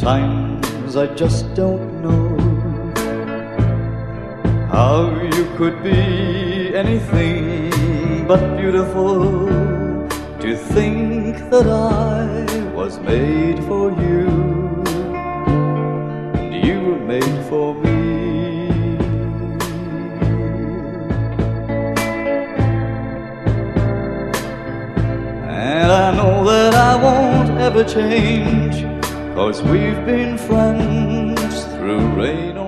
Sometimes I just don't know how you could be anything but beautiful. To think that I was made for you and you were made for me. And I know that I won't ever change, 'cause we've been friends through rain or